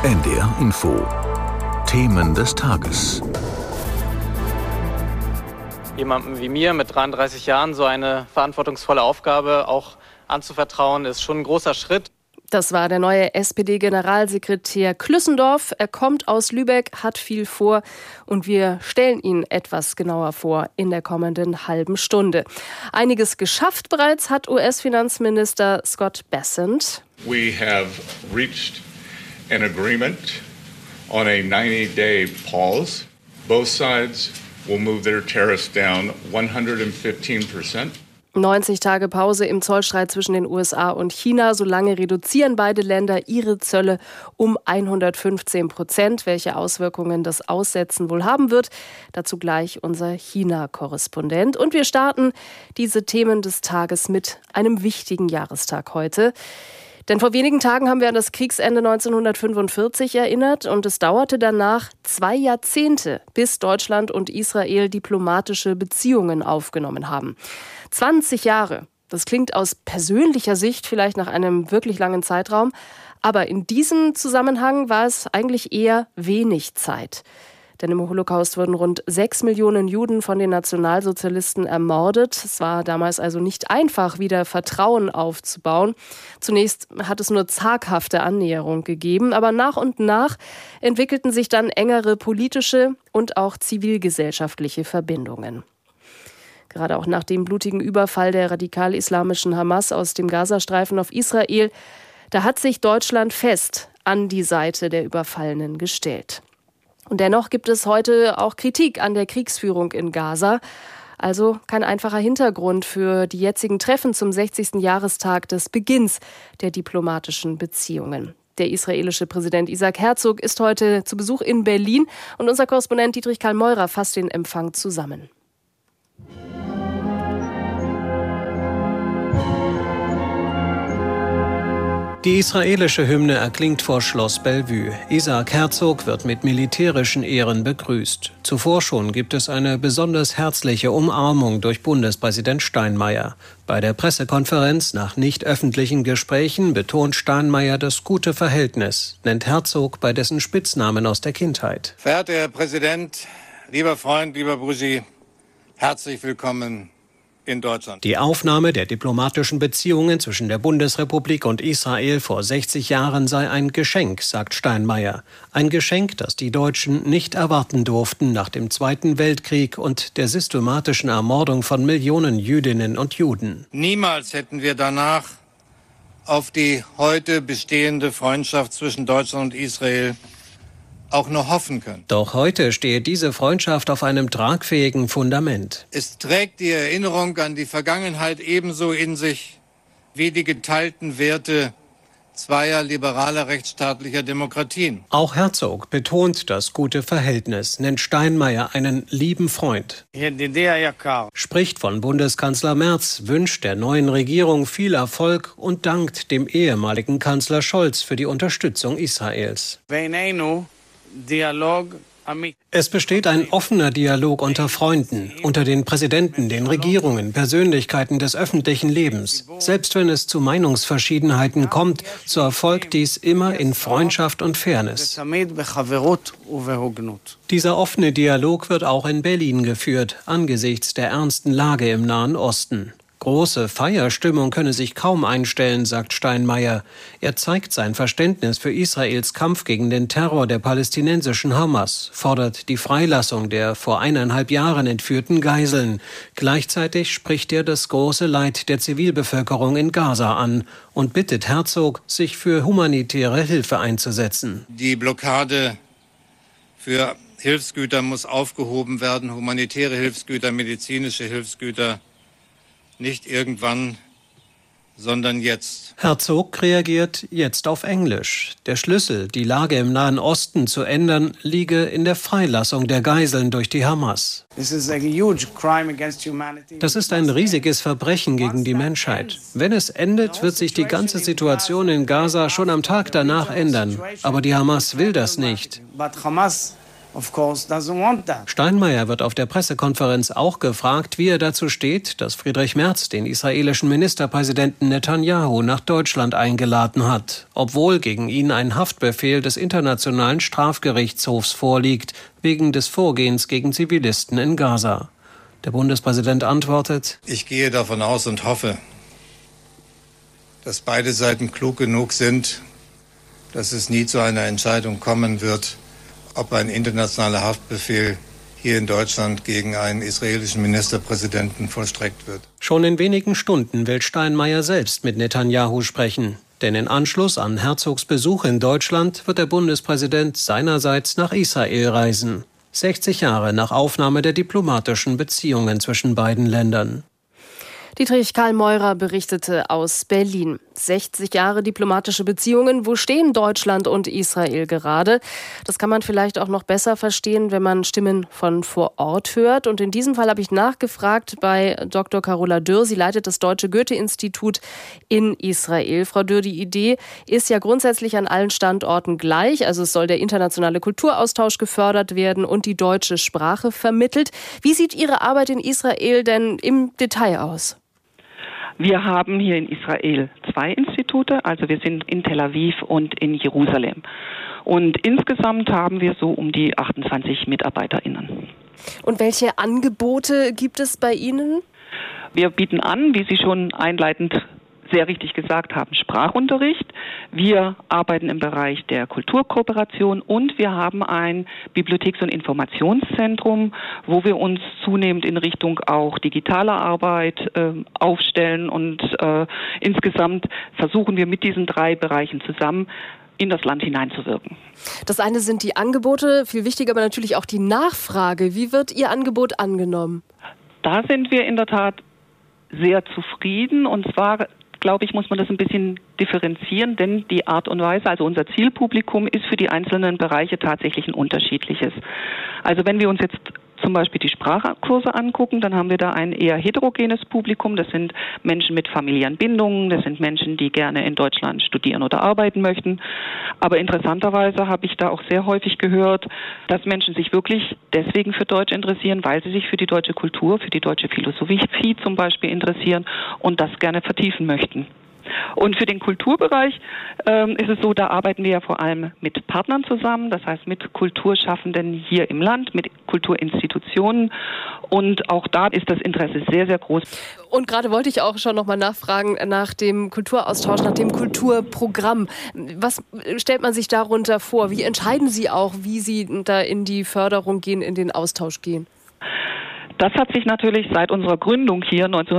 NDR Info. Themen des Tages. Jemandem wie mir mit 33 Jahren so eine verantwortungsvolle Aufgabe auch anzuvertrauen, ist schon ein großer Schritt. Das war der neue SPD-Generalsekretär Klüssendorf. Er kommt aus Lübeck, hat viel vor und wir stellen ihn etwas genauer vor in der kommenden halben Stunde. Einiges geschafft bereits hat US-Finanzminister Scott Bessent. We have reached an agreement on a 90-day pause. Both sides will move their tariffs down 115%. 90 Tage Pause im Zollstreit zwischen den USA und China. Solange reduzieren beide Länder ihre Zölle um 115%. Welche Auswirkungen das Aussetzen wohl haben wird, dazu gleich unser China-Korrespondent. Und wir starten diese Themen des Tages mit einem wichtigen Jahrestag heute. Denn vor wenigen Tagen haben wir an das Kriegsende 1945 erinnert und es dauerte danach 2 Jahrzehnte, bis Deutschland und Israel diplomatische Beziehungen aufgenommen haben. 20 Jahre, das klingt aus persönlicher Sicht vielleicht nach einem wirklich langen Zeitraum, aber in diesem Zusammenhang war es eigentlich eher wenig Zeit. Denn im Holocaust wurden rund 6 Millionen Juden von den Nationalsozialisten ermordet. Es war damals also nicht einfach, wieder Vertrauen aufzubauen. Zunächst hat es nur zaghafte Annäherung gegeben, aber nach und nach entwickelten sich dann engere politische und auch zivilgesellschaftliche Verbindungen. Gerade auch nach dem blutigen Überfall der radikal-islamischen Hamas aus dem Gazastreifen auf Israel, da hat sich Deutschland fest an die Seite der Überfallenen gestellt. Und dennoch gibt es heute auch Kritik an der Kriegsführung in Gaza. Also kein einfacher Hintergrund für die jetzigen Treffen zum 60. Jahrestag des Beginns der diplomatischen Beziehungen. Der israelische Präsident Isaac Herzog ist heute zu Besuch in Berlin und unser Korrespondent Dietrich Karl Meurer fasst den Empfang zusammen. Die israelische Hymne erklingt vor Schloss Bellevue. Isaac Herzog wird mit militärischen Ehren begrüßt. Zuvor schon gibt es eine besonders herzliche Umarmung durch Bundespräsident Steinmeier. Bei der Pressekonferenz nach nicht öffentlichen Gesprächen betont Steinmeier das gute Verhältnis, nennt Herzog bei dessen Spitznamen aus der Kindheit. Verehrter Herr Präsident, lieber Freund, lieber Bussi, herzlich willkommen in Deutschland. Die Aufnahme der diplomatischen Beziehungen zwischen der Bundesrepublik und Israel vor 60 Jahren sei ein Geschenk, sagt Steinmeier. Ein Geschenk, das die Deutschen nicht erwarten durften nach dem Zweiten Weltkrieg und der systematischen Ermordung von Millionen Jüdinnen und Juden. Niemals hätten wir danach auf die heute bestehende Freundschaft zwischen Deutschland und Israel auch nur hoffen können. Doch heute stehe diese Freundschaft auf einem tragfähigen Fundament. Es trägt die Erinnerung an die Vergangenheit ebenso in sich wie die geteilten Werte zweier liberaler rechtsstaatlicher Demokratien. Auch Herzog betont das gute Verhältnis, nennt Steinmeier einen lieben Freund. Spricht von Bundeskanzler Merz, wünscht der neuen Regierung viel Erfolg und dankt dem ehemaligen Kanzler Scholz für die Unterstützung Israels. Es besteht ein offener Dialog unter Freunden, unter den Präsidenten, den Regierungen, Persönlichkeiten des öffentlichen Lebens. Selbst wenn es zu Meinungsverschiedenheiten kommt, so erfolgt dies immer in Freundschaft und Fairness. Dieser offene Dialog wird auch in Berlin geführt, angesichts der ernsten Lage im Nahen Osten. Große Feierstimmung könne sich kaum einstellen, sagt Steinmeier. Er zeigt sein Verständnis für Israels Kampf gegen den Terror der palästinensischen Hamas, fordert die Freilassung der vor 1,5 Jahren entführten Geiseln. Gleichzeitig spricht er das große Leid der Zivilbevölkerung in Gaza an und bittet Herzog, sich für humanitäre Hilfe einzusetzen. Die Blockade für Hilfsgüter muss aufgehoben werden, humanitäre Hilfsgüter, medizinische Hilfsgüter. Nicht irgendwann, sondern jetzt. Herzog reagiert jetzt auf Englisch. Der Schlüssel, die Lage im Nahen Osten zu ändern, liege in der Freilassung der Geiseln durch die Hamas. Das ist ein riesiges Verbrechen gegen die Menschheit. Wenn es endet, wird sich die ganze Situation in Gaza schon am Tag danach ändern. Aber die Hamas will das nicht. Steinmeier wird auf der Pressekonferenz auch gefragt, wie er dazu steht, dass Friedrich Merz den israelischen Ministerpräsidenten Netanyahu nach Deutschland eingeladen hat, obwohl gegen ihn ein Haftbefehl des Internationalen Strafgerichtshofs vorliegt, wegen des Vorgehens gegen Zivilisten in Gaza. Der Bundespräsident antwortet: Ich gehe davon aus und hoffe, dass beide Seiten klug genug sind, dass es nie zu einer Entscheidung kommen wird, ob ein internationaler Haftbefehl hier in Deutschland gegen einen israelischen Ministerpräsidenten vollstreckt wird. Schon in wenigen Stunden will Steinmeier selbst mit Netanyahu sprechen. Denn in Anschluss an Herzogs Besuch in Deutschland wird der Bundespräsident seinerseits nach Israel reisen. 60 Jahre nach Aufnahme der diplomatischen Beziehungen zwischen beiden Ländern. Dietrich Karl Meurer berichtete aus Berlin. 60 Jahre diplomatische Beziehungen. Wo stehen Deutschland und Israel gerade? Das kann man vielleicht auch noch besser verstehen, wenn man Stimmen von vor Ort hört. Und in diesem Fall habe ich nachgefragt bei Dr. Carola Dürr. Sie leitet das Deutsche Goethe-Institut in Israel. Frau Dürr, die Idee ist ja grundsätzlich an allen Standorten gleich. Also es soll der internationale Kulturaustausch gefördert werden und die deutsche Sprache vermittelt. Wie sieht Ihre Arbeit in Israel denn im Detail aus? Wir haben hier in Israel 2 Institute, also wir sind in Tel Aviv und in Jerusalem. Und insgesamt haben wir so um die 28 MitarbeiterInnen. Und welche Angebote gibt es bei Ihnen? Wir bieten an, wie Sie schon einleitend sehr richtig gesagt haben, Sprachunterricht. Wir arbeiten im Bereich der Kulturkooperation und wir haben ein Bibliotheks- und Informationszentrum, wo wir uns zunehmend in Richtung auch digitaler Arbeit aufstellen und insgesamt versuchen wir mit diesen 3 Bereichen zusammen in das Land hineinzuwirken. Das eine sind die Angebote, viel wichtiger aber natürlich auch die Nachfrage. Wie wird Ihr Angebot angenommen? Da sind wir in der Tat sehr zufrieden und zwar glaube ich, muss man das ein bisschen differenzieren, denn die Art und Weise, also unser Zielpublikum ist für die einzelnen Bereiche tatsächlich ein unterschiedliches. Also wenn wir uns jetzt zum Beispiel die Sprachkurse angucken, dann haben wir da ein eher heterogenes Publikum. Das sind Menschen mit familiären Bindungen, das sind Menschen, die gerne in Deutschland studieren oder arbeiten möchten. Aber interessanterweise habe ich da auch sehr häufig gehört, dass Menschen sich wirklich deswegen für Deutsch interessieren, weil sie sich für die deutsche Kultur, für die deutsche Philosophie zum Beispiel interessieren und das gerne vertiefen möchten. Und für den Kulturbereich ist es so, da arbeiten wir ja vor allem mit Partnern zusammen, das heißt mit Kulturschaffenden hier im Land, mit Kulturinstitutionen und auch da ist das Interesse sehr, sehr groß. Und gerade wollte ich auch schon noch mal nachfragen nach dem Kulturaustausch, nach dem Kulturprogramm. Was stellt man sich darunter vor? Wie entscheiden Sie auch, wie Sie da in die Förderung gehen, in den Austausch gehen? Das hat sich natürlich seit unserer Gründung hier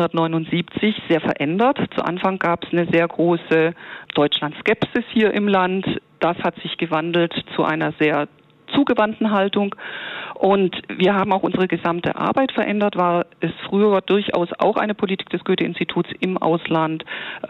1979 sehr verändert. Zu Anfang gab es eine sehr große Deutschland-Skepsis hier im Land. Das hat sich gewandelt zu einer sehr zugewandten Haltung. Und wir haben auch unsere gesamte Arbeit verändert, war es früher durchaus auch eine Politik des Goethe-Instituts im Ausland,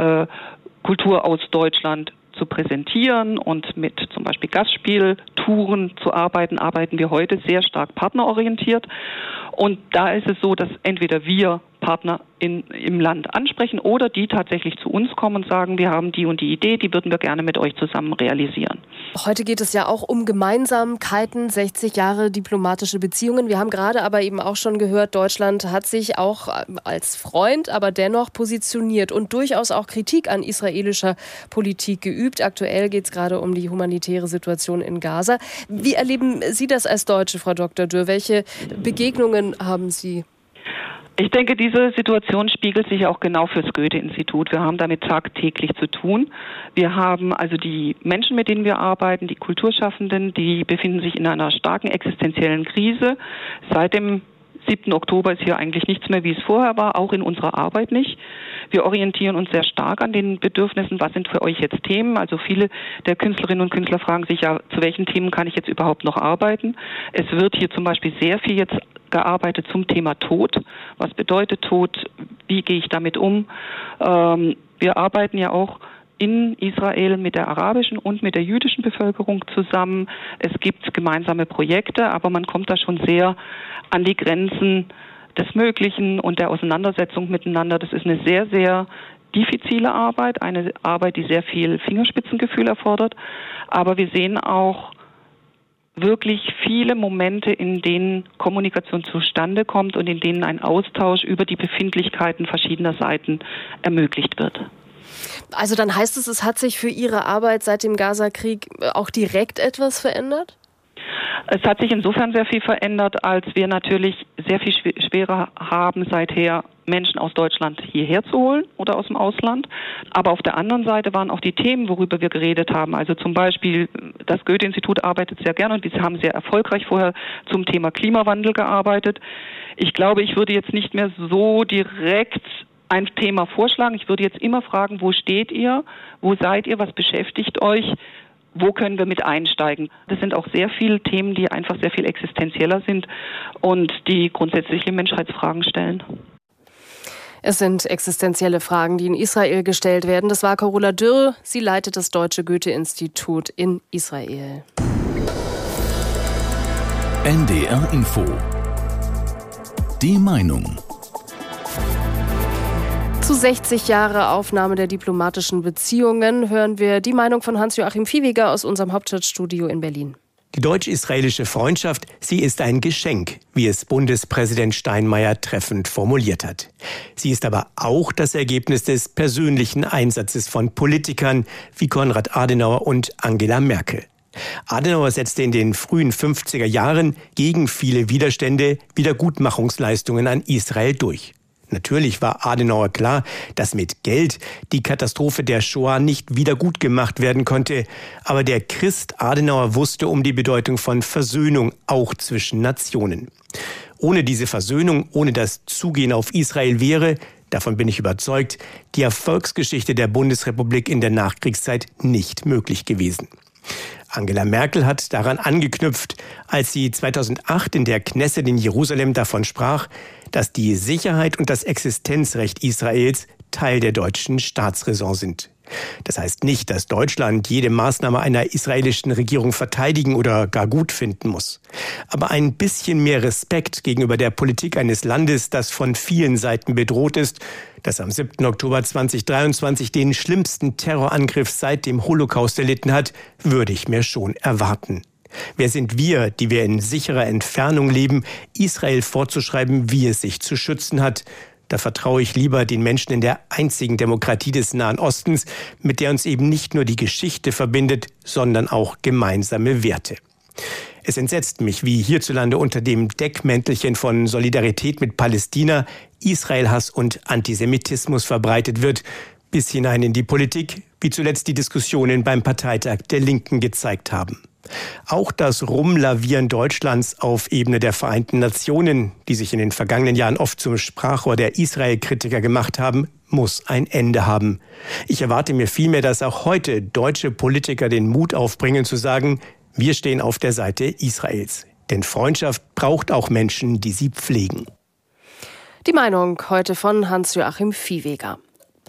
Kultur aus Deutschland zu präsentieren und mit zum Beispiel Gastspieltouren zu arbeiten wir heute sehr stark partnerorientiert. Und da ist es so, dass entweder wir Partner im Land ansprechen oder die tatsächlich zu uns kommen und sagen, wir haben die und die Idee, die würden wir gerne mit euch zusammen realisieren. Heute geht es ja auch um Gemeinsamkeiten, 60 Jahre diplomatische Beziehungen. Wir haben gerade aber eben auch schon gehört, Deutschland hat sich auch als Freund, aber dennoch positioniert und durchaus auch Kritik an israelischer Politik geübt. Aktuell geht es gerade um die humanitäre Situation in Gaza. Wie erleben Sie das als Deutsche, Frau Dr. Dürr? Welche Begegnungen haben Sie? Ich denke, diese Situation spiegelt sich auch genau fürs Goethe-Institut. Wir haben damit tagtäglich zu tun. Wir haben also die Menschen, mit denen wir arbeiten, die Kulturschaffenden, die befinden sich in einer starken existenziellen Krise. Seit dem 7. Oktober ist hier eigentlich nichts mehr, wie es vorher war, auch in unserer Arbeit nicht. Wir orientieren uns sehr stark an den Bedürfnissen, was sind für euch jetzt Themen? Also viele der Künstlerinnen und Künstler fragen sich ja, zu welchen Themen kann ich jetzt überhaupt noch arbeiten? Es wird hier zum Beispiel sehr viel jetzt gearbeitet zum Thema Tod. Was bedeutet Tod? Wie gehe ich damit um? Wir arbeiten ja auch in Israel mit der arabischen und mit der jüdischen Bevölkerung zusammen. Es gibt gemeinsame Projekte, aber man kommt da schon sehr an die Grenzen des Möglichen und der Auseinandersetzung miteinander. Das ist eine sehr, sehr diffizile Arbeit, eine Arbeit, die sehr viel Fingerspitzengefühl erfordert. Aber wir sehen auch wirklich viele Momente, in denen Kommunikation zustande kommt und in denen ein Austausch über die Befindlichkeiten verschiedener Seiten ermöglicht wird. Also dann heißt es hat sich für Ihre Arbeit seit dem Gaza-Krieg auch direkt etwas verändert? Es hat sich insofern sehr viel verändert, als wir natürlich sehr viel schwerer haben, seither Menschen aus Deutschland hierher zu holen oder aus dem Ausland. Aber auf der anderen Seite waren auch die Themen, worüber wir geredet haben. Also zum Beispiel, das Goethe-Institut arbeitet sehr gerne und wir haben sehr erfolgreich vorher zum Thema Klimawandel gearbeitet. Ich glaube, ich würde jetzt nicht mehr so direkt ein Thema vorschlagen. Ich würde jetzt immer fragen, wo steht ihr? Wo seid ihr? Was beschäftigt euch? Wo können wir mit einsteigen? Das sind auch sehr viele Themen, die einfach sehr viel existenzieller sind und die grundsätzliche Menschheitsfragen stellen. Es sind existenzielle Fragen, die in Israel gestellt werden. Das war Carola Dürr. Sie leitet das Deutsche Goethe-Institut in Israel. NDR Info. Die Meinung. Zu 60 Jahre Aufnahme der diplomatischen Beziehungen hören wir die Meinung von Hans-Joachim Viehweger aus unserem Hauptstadtstudio in Berlin. Die deutsch-israelische Freundschaft, sie ist ein Geschenk, wie es Bundespräsident Steinmeier treffend formuliert hat. Sie ist aber auch das Ergebnis des persönlichen Einsatzes von Politikern wie Konrad Adenauer und Angela Merkel. Adenauer setzte in den frühen 50er Jahren gegen viele Widerstände Wiedergutmachungsleistungen an Israel durch. Natürlich war Adenauer klar, dass mit Geld die Katastrophe der Shoah nicht wieder gut gemacht werden konnte. Aber der Christ Adenauer wusste um die Bedeutung von Versöhnung auch zwischen Nationen. Ohne diese Versöhnung, ohne das Zugehen auf Israel wäre, davon bin ich überzeugt, die Erfolgsgeschichte der Bundesrepublik in der Nachkriegszeit nicht möglich gewesen. Angela Merkel hat daran angeknüpft, als sie 2008 in der Knesset in Jerusalem davon sprach, dass die Sicherheit und das Existenzrecht Israels Teil der deutschen Staatsräson sind. Das heißt nicht, dass Deutschland jede Maßnahme einer israelischen Regierung verteidigen oder gar gut finden muss. Aber ein bisschen mehr Respekt gegenüber der Politik eines Landes, das von vielen Seiten bedroht ist, das am 7. Oktober 2023 den schlimmsten Terrorangriff seit dem Holocaust erlitten hat, würde ich mir schon erwarten. Wer sind wir, die wir in sicherer Entfernung leben, Israel vorzuschreiben, wie es sich zu schützen hat? Da vertraue ich lieber den Menschen in der einzigen Demokratie des Nahen Ostens, mit der uns eben nicht nur die Geschichte verbindet, sondern auch gemeinsame Werte. Es entsetzt mich, wie hierzulande unter dem Deckmäntelchen von Solidarität mit Palästina Israelhass und Antisemitismus verbreitet wird, bis hinein in die Politik, wie zuletzt die Diskussionen beim Parteitag der Linken gezeigt haben. Auch das Rumlavieren Deutschlands auf Ebene der Vereinten Nationen, die sich in den vergangenen Jahren oft zum Sprachrohr der Israel-Kritiker gemacht haben, muss ein Ende haben. Ich erwarte mir vielmehr, dass auch heute deutsche Politiker den Mut aufbringen zu sagen, wir stehen auf der Seite Israels. Denn Freundschaft braucht auch Menschen, die sie pflegen. Die Meinung heute von Hans-Joachim Viehweger.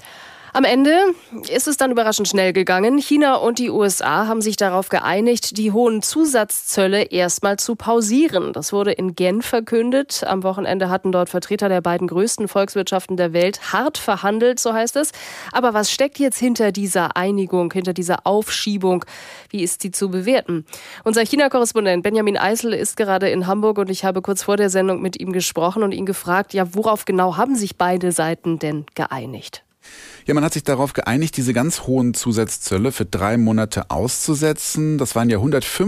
Am Ende ist es dann überraschend schnell gegangen. China und die USA haben sich darauf geeinigt, die hohen Zusatzzölle erstmal zu pausieren. Das wurde in Genf verkündet. Am Wochenende hatten dort Vertreter der beiden größten Volkswirtschaften der Welt hart verhandelt, so heißt es. Aber was steckt jetzt hinter dieser Einigung, hinter dieser Aufschiebung? Wie ist sie zu bewerten? Unser China-Korrespondent Benjamin Eisel ist gerade in Hamburg und ich habe kurz vor der Sendung mit ihm gesprochen und ihn gefragt, ja, worauf genau haben sich beide Seiten denn geeinigt? Ja, man hat sich darauf geeinigt, diese ganz hohen Zusatzzölle für 3 Monate auszusetzen. Das waren ja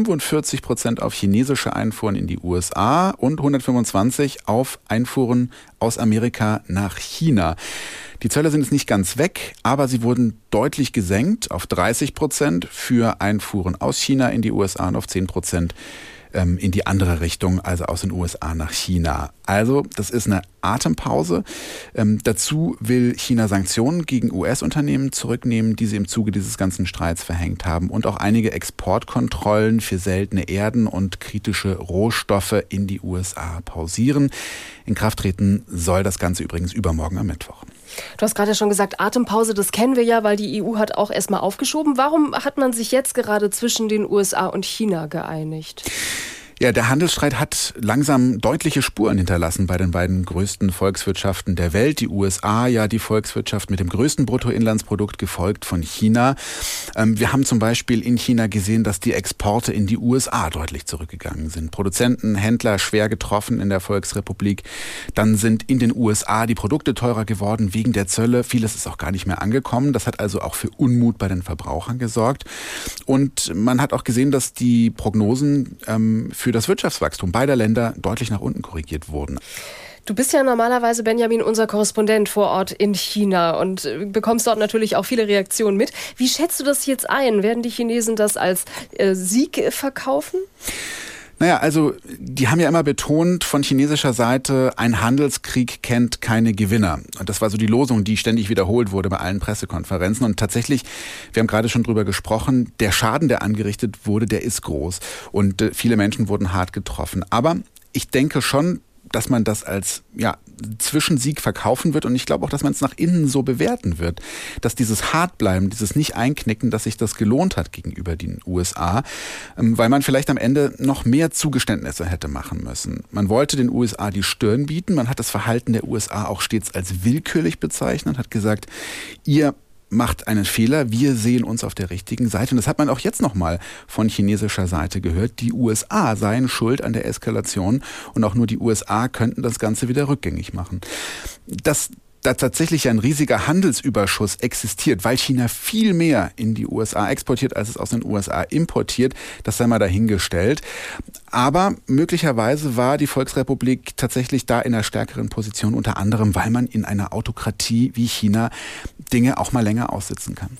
145% auf chinesische Einfuhren in die USA und 125% auf Einfuhren aus Amerika nach China. Die Zölle sind jetzt nicht ganz weg, aber sie wurden deutlich gesenkt auf 30% für Einfuhren aus China in die USA und auf 10% in die andere Richtung, also aus den USA nach China. Also das ist eine Atempause. Dazu will China Sanktionen gegen US-Unternehmen zurücknehmen, die sie im Zuge dieses ganzen Streits verhängt haben und auch einige Exportkontrollen für seltene Erden und kritische Rohstoffe in die USA pausieren. In Kraft treten soll das Ganze übrigens übermorgen am Mittwoch. Du hast gerade schon gesagt, Atempause, das kennen wir ja, weil die EU hat auch erstmal aufgeschoben. Warum hat man sich jetzt gerade zwischen den USA und China geeinigt? Ja, der Handelsstreit hat langsam deutliche Spuren hinterlassen bei den beiden größten Volkswirtschaften der Welt. Die USA, ja die Volkswirtschaft mit dem größten Bruttoinlandsprodukt, gefolgt von China. Wir haben zum Beispiel in China gesehen, dass die Exporte in die USA deutlich zurückgegangen sind. Produzenten, Händler schwer getroffen in der Volksrepublik. Dann sind in den USA die Produkte teurer geworden wegen der Zölle. Vieles ist auch gar nicht mehr angekommen. Das hat also auch für Unmut bei den Verbrauchern gesorgt. Und man hat auch gesehen, dass die Prognosen für das Wirtschaftswachstum beider Länder deutlich nach unten korrigiert wurden. Du bist ja normalerweise, Benjamin, unser Korrespondent vor Ort in China und bekommst dort natürlich auch viele Reaktionen mit. Wie schätzt du das jetzt ein? Werden die Chinesen das als Sieg verkaufen? Naja, also die haben ja immer betont von chinesischer Seite, ein Handelskrieg kennt keine Gewinner. Und das war so die Losung, die ständig wiederholt wurde bei allen Pressekonferenzen. Und tatsächlich, wir haben gerade schon drüber gesprochen, der Schaden, der angerichtet wurde, der ist groß. Und viele Menschen wurden hart getroffen. Aber ich denke schon, dass man das als Zwischensieg verkaufen wird, und ich glaube auch, dass man es nach innen so bewerten wird, dass dieses Hartbleiben, dieses Nicht-Einknicken, dass sich das gelohnt hat gegenüber den USA, weil man vielleicht am Ende noch mehr Zugeständnisse hätte machen müssen. Man wollte den USA die Stirn bieten, man hat das Verhalten der USA auch stets als willkürlich bezeichnet, hat gesagt, ihr macht einen Fehler, wir sehen uns auf der richtigen Seite. Und das hat man auch jetzt nochmal von chinesischer Seite gehört. Die USA seien schuld an der Eskalation und auch nur die USA könnten das Ganze wieder rückgängig machen. Dass da tatsächlich ein riesiger Handelsüberschuss existiert, weil China viel mehr in die USA exportiert, als es aus den USA importiert, das sei mal dahingestellt. Aber möglicherweise war die Volksrepublik tatsächlich da in einer stärkeren Position, unter anderem, weil man in einer Autokratie wie China Dinge auch mal länger aussitzen kann.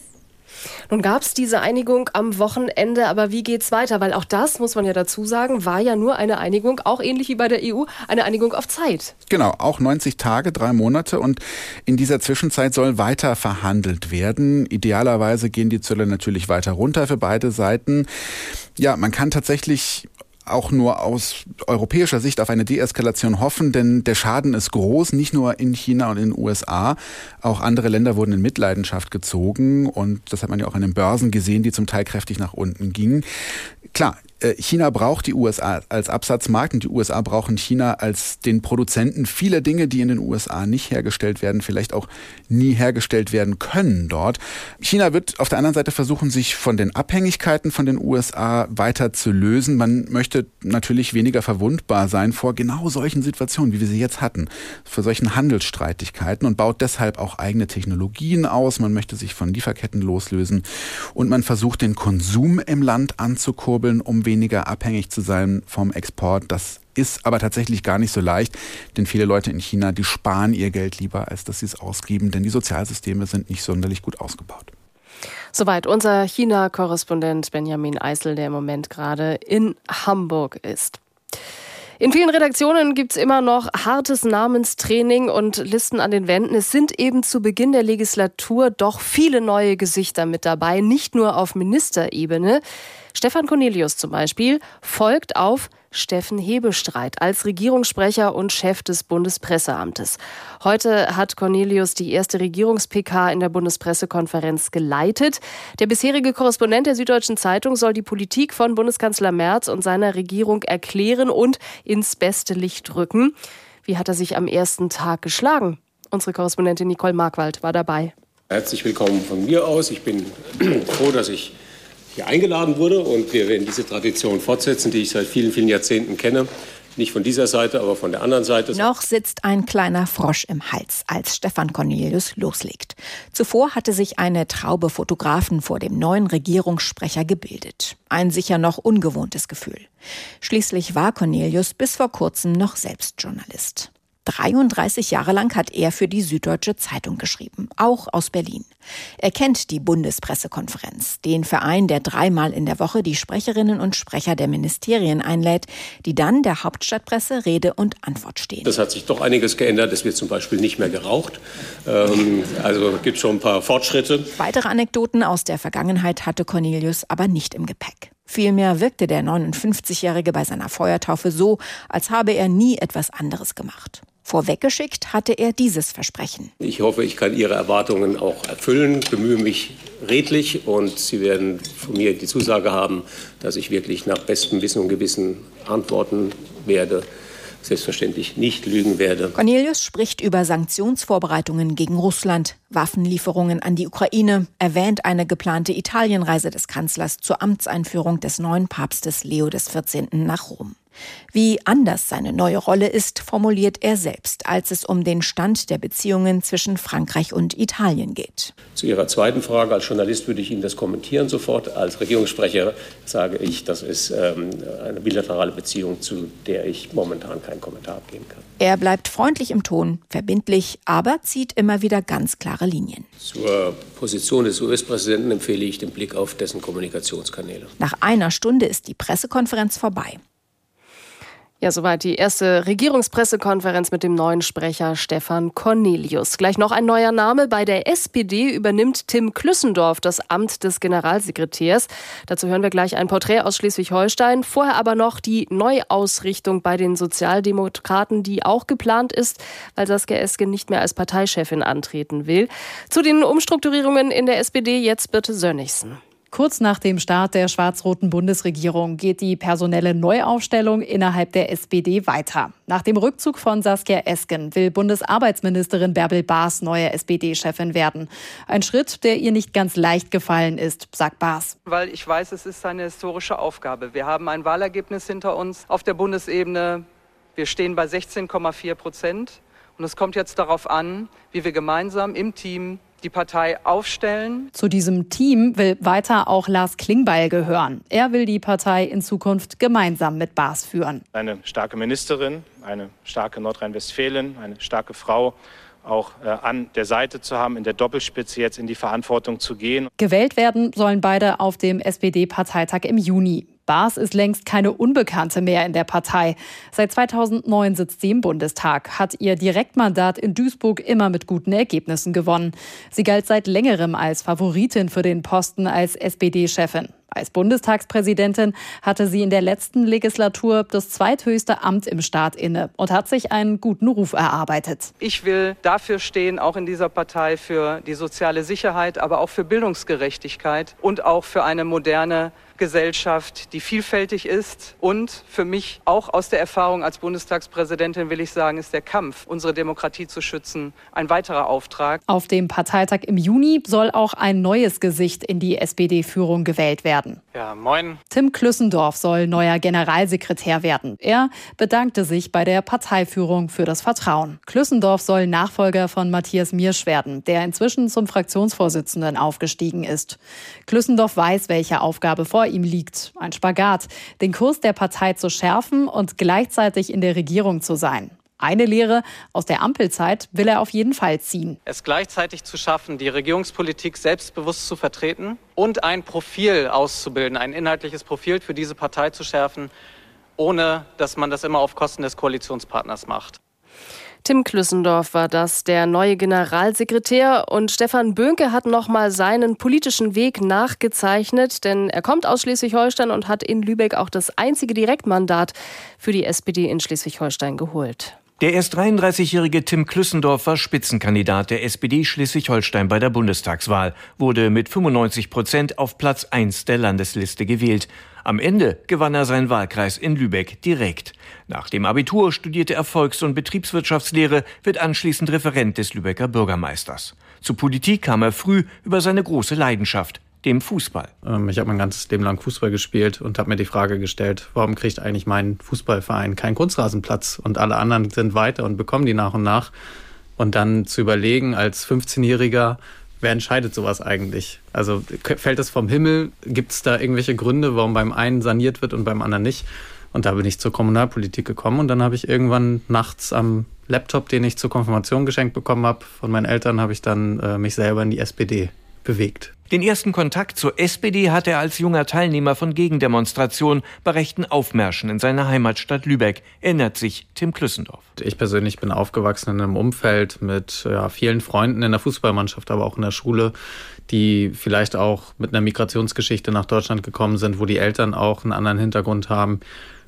Nun gab es diese Einigung am Wochenende, aber wie geht's weiter? Weil auch das, muss man ja dazu sagen, war ja nur eine Einigung, auch ähnlich wie bei der EU, eine Einigung auf Zeit. Genau, auch 90 Tage, 3 Monate, und in dieser Zwischenzeit soll weiter verhandelt werden. Idealerweise gehen die Zölle natürlich weiter runter für beide Seiten. Ja, man kann tatsächlich auch nur aus europäischer Sicht auf eine Deeskalation hoffen, denn der Schaden ist groß, nicht nur in China und in den USA. Auch andere Länder wurden in Mitleidenschaft gezogen, und das hat man ja auch an den Börsen gesehen, die zum Teil kräftig nach unten gingen. Klar, China braucht die USA als Absatzmarkt, und die USA brauchen China als den Produzenten vieler Dinge, die in den USA nicht hergestellt werden, vielleicht auch nie hergestellt werden können dort. China wird auf der anderen Seite versuchen, sich von den Abhängigkeiten von den USA weiter zu lösen. Man möchte natürlich weniger verwundbar sein vor genau solchen Situationen, wie wir sie jetzt hatten, vor solchen Handelsstreitigkeiten, und baut deshalb auch eigene Technologien aus. Man möchte sich von Lieferketten loslösen, und man versucht, den Konsum im Land anzukurbeln, um weniger abhängig zu sein vom Export. Das ist aber tatsächlich gar nicht so leicht, denn viele Leute in China, die sparen ihr Geld lieber, als dass sie es ausgeben, denn die Sozialsysteme sind nicht sonderlich gut ausgebaut. Soweit unser China-Korrespondent Benjamin Eisel, der im Moment gerade in Hamburg ist. In vielen Redaktionen gibt es immer noch hartes Namenstraining und Listen an den Wänden. Es sind eben zu Beginn der Legislatur doch viele neue Gesichter mit dabei, nicht nur auf Ministerebene. Stefan Cornelius zum Beispiel folgt auf Steffen Hebestreit als Regierungssprecher und Chef des Bundespresseamtes. Heute hat Cornelius die erste Regierungs-PK in der Bundespressekonferenz geleitet. Der bisherige Korrespondent der Süddeutschen Zeitung soll die Politik von Bundeskanzler Merz und seiner Regierung erklären und ins beste Licht rücken. Wie hat er sich am ersten Tag geschlagen? Unsere Korrespondentin Nicole Markwald war dabei. Herzlich willkommen von mir aus. Ich bin froh, dass ich hier eingeladen wurde, und wir werden diese Tradition fortsetzen, die ich seit vielen, vielen Jahrzehnten kenne. Nicht von dieser Seite, aber von der anderen Seite. Noch sitzt ein kleiner Frosch im Hals, als Stefan Cornelius loslegt. Zuvor hatte sich eine Traube Fotografen vor dem neuen Regierungssprecher gebildet. Ein sicher noch ungewohntes Gefühl. Schließlich war Cornelius bis vor kurzem noch selbst Journalist. 33 Jahre lang hat er für die Süddeutsche Zeitung geschrieben, auch aus Berlin. Er kennt die Bundespressekonferenz, den Verein, der 3-mal in der Woche die Sprecherinnen und Sprecher der Ministerien einlädt, die dann der Hauptstadtpresse Rede und Antwort stehen. Das hat sich doch einiges geändert. Es wird zum Beispiel nicht mehr geraucht. Also gibt schon ein paar Fortschritte. Weitere Anekdoten aus der Vergangenheit hatte Cornelius aber nicht im Gepäck. Vielmehr wirkte der 59-Jährige bei seiner Feuertaufe so, als habe er nie etwas anderes gemacht. Vorweggeschickt hatte er dieses Versprechen. Ich hoffe, ich kann Ihre Erwartungen auch erfüllen, bemühe mich redlich und Sie werden von mir die Zusage haben, dass ich wirklich nach bestem Wissen und Gewissen antworten werde. Selbstverständlich nicht lügen werde. Cornelius spricht über Sanktionsvorbereitungen gegen Russland, Waffenlieferungen an die Ukraine, erwähnt eine geplante Italienreise des Kanzlers zur Amtseinführung des neuen Papstes Leo XIV. Nach Rom. Wie anders seine neue Rolle ist, formuliert er selbst, als es um den Stand der Beziehungen zwischen Frankreich und Italien geht. Zu Ihrer zweiten Frage, als Journalist würde ich Ihnen das kommentieren sofort. Als Regierungssprecher sage ich, das ist eine bilaterale Beziehung, zu der ich momentan keinen Kommentar abgeben kann. Er bleibt freundlich im Ton, verbindlich, aber zieht immer wieder ganz klare Linien. Zur Position des US-Präsidenten empfehle ich den Blick auf dessen Kommunikationskanäle. Nach einer Stunde ist die Pressekonferenz vorbei. Ja, soweit die erste Regierungspressekonferenz mit dem neuen Sprecher Stefan Cornelius. Gleich noch ein neuer Name. Bei der SPD übernimmt Tim Klüssendorf das Amt des Generalsekretärs. Dazu hören wir gleich ein Porträt aus Schleswig-Holstein. Vorher aber noch die Neuausrichtung bei den Sozialdemokraten, die auch geplant ist, weil Saskia Esken nicht mehr als Parteichefin antreten will. Zu den Umstrukturierungen in der SPD jetzt Birte Sönnigsen. Kurz nach dem Start der schwarz-roten Bundesregierung geht die personelle Neuaufstellung innerhalb der SPD weiter. Nach dem Rückzug von Saskia Esken will Bundesarbeitsministerin Bärbel Baas neue SPD-Chefin werden. Ein Schritt, der ihr nicht ganz leicht gefallen ist, sagt Baas. Weil ich weiß, es ist eine historische Aufgabe. Wir haben ein Wahlergebnis hinter uns auf der Bundesebene. Wir stehen bei 16,4%. Und es kommt jetzt darauf an, wie wir gemeinsam im Team die Partei aufstellen. Zu diesem Team will weiter auch Lars Klingbeil gehören. Er will die Partei in Zukunft gemeinsam mit Baas führen. Eine starke Ministerin, eine starke Nordrhein-Westfälin, eine starke Frau auch an der Seite zu haben, in der Doppelspitze jetzt in die Verantwortung zu gehen. Gewählt werden sollen beide auf dem SPD-Parteitag im Juni. Baas ist längst keine Unbekannte mehr in der Partei. Seit 2009 sitzt sie im Bundestag, hat ihr Direktmandat in Duisburg immer mit guten Ergebnissen gewonnen. Sie galt seit längerem als Favoritin für den Posten als SPD-Chefin. Als Bundestagspräsidentin hatte sie in der letzten Legislatur das zweithöchste Amt im Staat inne und hat sich einen guten Ruf erarbeitet. Ich will dafür stehen, auch in dieser Partei, für die soziale Sicherheit, aber auch für Bildungsgerechtigkeit und auch für eine moderne Gesellschaft, die vielfältig ist. Und für mich auch aus der Erfahrung als Bundestagspräsidentin will ich sagen, ist der Kampf, unsere Demokratie zu schützen, ein weiterer Auftrag. Auf dem Parteitag im Juni soll auch ein neues Gesicht in die SPD-Führung gewählt werden. Ja, moin. Tim Klüssendorf soll neuer Generalsekretär werden. Er bedankte sich bei der Parteiführung für das Vertrauen. Klüssendorf soll Nachfolger von Matthias Miersch werden, der inzwischen zum Fraktionsvorsitzenden aufgestiegen ist. Klüssendorf weiß, welche Aufgabe vor ihm liegt. Ein Spagat, den Kurs der Partei zu schärfen und gleichzeitig in der Regierung zu sein. Eine Lehre aus der Ampelzeit will er auf jeden Fall ziehen. Es gleichzeitig zu schaffen, die Regierungspolitik selbstbewusst zu vertreten und ein Profil auszubilden, ein inhaltliches Profil für diese Partei zu schärfen, ohne dass man das immer auf Kosten des Koalitionspartners macht. Tim Klüssendorf war das, der neue Generalsekretär. Und Stefan Böhnke hat nochmal seinen politischen Weg nachgezeichnet, denn er kommt aus Schleswig-Holstein und hat in Lübeck auch das einzige Direktmandat für die SPD in Schleswig-Holstein geholt. Der erst 33-jährige Tim Klüssendorf war Spitzenkandidat der SPD Schleswig-Holstein bei der Bundestagswahl, wurde mit 95% auf Platz 1 der Landesliste gewählt. Am Ende gewann er seinen Wahlkreis in Lübeck direkt. Nach dem Abitur studierte er Volks- und Betriebswirtschaftslehre, wird anschließend Referent des Lübecker Bürgermeisters. Zur Politik kam er früh über seine große Leidenschaft, dem Fußball. Ich habe mein ganzes Leben lang Fußball gespielt und habe mir die Frage gestellt, warum kriegt eigentlich mein Fußballverein keinen Kunstrasenplatz und alle anderen sind weiter und bekommen die nach und nach. Und dann zu überlegen als 15-Jähriger, wer entscheidet sowas eigentlich? Also fällt das vom Himmel? Gibt es da irgendwelche Gründe, warum beim einen saniert wird und beim anderen nicht? Und da bin ich zur Kommunalpolitik gekommen und dann habe ich irgendwann nachts am Laptop, den ich zur Konfirmation geschenkt bekommen habe, von meinen Eltern, habe ich dann mich selber in die SPD bewegt. Den ersten Kontakt zur SPD hatte er als junger Teilnehmer von Gegendemonstrationen bei rechten Aufmärschen in seiner Heimatstadt Lübeck, erinnert sich Tim Klüssendorf. Ich persönlich bin aufgewachsen in einem Umfeld mit vielen Freunden in der Fußballmannschaft, aber auch in der Schule, die vielleicht auch mit einer Migrationsgeschichte nach Deutschland gekommen sind, wo die Eltern auch einen anderen Hintergrund haben.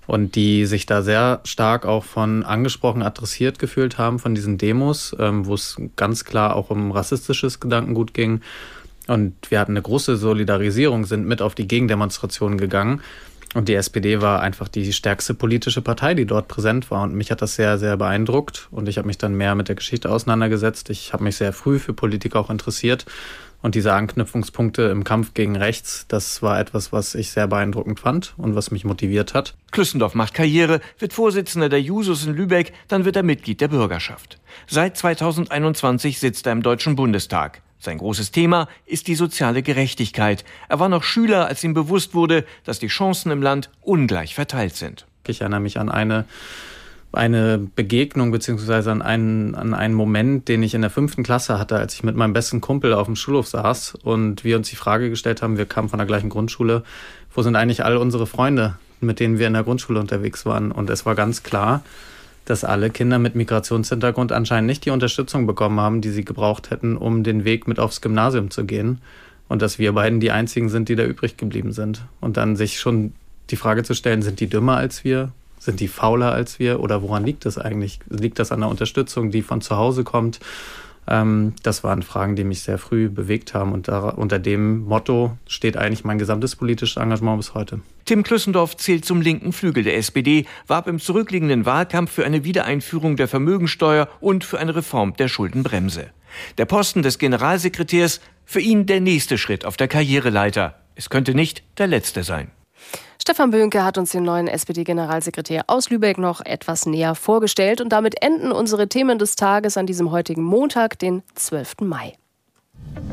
Und die sich da sehr stark auch von angesprochen, adressiert gefühlt haben von diesen Demos, wo es ganz klar auch um rassistisches Gedankengut ging. Und wir hatten eine große Solidarisierung, sind mit auf die Gegendemonstrationen gegangen. Und die SPD war einfach die stärkste politische Partei, die dort präsent war. Und mich hat das sehr, sehr beeindruckt. Und ich habe mich dann mehr mit der Geschichte auseinandergesetzt. Ich habe mich sehr früh für Politik auch interessiert. Und diese Anknüpfungspunkte im Kampf gegen rechts, das war etwas, was ich sehr beeindruckend fand und was mich motiviert hat. Klüssendorf macht Karriere, wird Vorsitzender der Jusos in Lübeck, dann wird er Mitglied der Bürgerschaft. Seit 2021 sitzt er im Deutschen Bundestag. Sein großes Thema ist die soziale Gerechtigkeit. Er war noch Schüler, als ihm bewusst wurde, dass die Chancen im Land ungleich verteilt sind. Ich erinnere mich an eine Begegnung beziehungsweise an einen Moment, den ich in der 5. Klasse hatte, als ich mit meinem besten Kumpel auf dem Schulhof saß und wir uns die Frage gestellt haben, wir kamen von der gleichen Grundschule, wo sind eigentlich all unsere Freunde, mit denen wir in der Grundschule unterwegs waren? Und es war ganz klar, dass alle Kinder mit Migrationshintergrund anscheinend nicht die Unterstützung bekommen haben, die sie gebraucht hätten, um den Weg mit aufs Gymnasium zu gehen. Und dass wir beiden die einzigen sind, die da übrig geblieben sind. Und dann sich schon die Frage zu stellen, sind die dümmer als wir? Sind die fauler als wir? Oder woran liegt das eigentlich? Liegt das an der Unterstützung, die von zu Hause kommt? Das waren Fragen, die mich sehr früh bewegt haben. Und unter dem Motto steht eigentlich mein gesamtes politisches Engagement bis heute. Tim Klüssendorf zählt zum linken Flügel der SPD, warb im zurückliegenden Wahlkampf für eine Wiedereinführung der Vermögensteuer und für eine Reform der Schuldenbremse. Der Posten des Generalsekretärs, für ihn der nächste Schritt auf der Karriereleiter. Es könnte nicht der letzte sein. Stefan Böhnke hat uns den neuen SPD-Generalsekretär aus Lübeck noch etwas näher vorgestellt. Und damit enden unsere Themen des Tages an diesem heutigen Montag, den 12. Mai.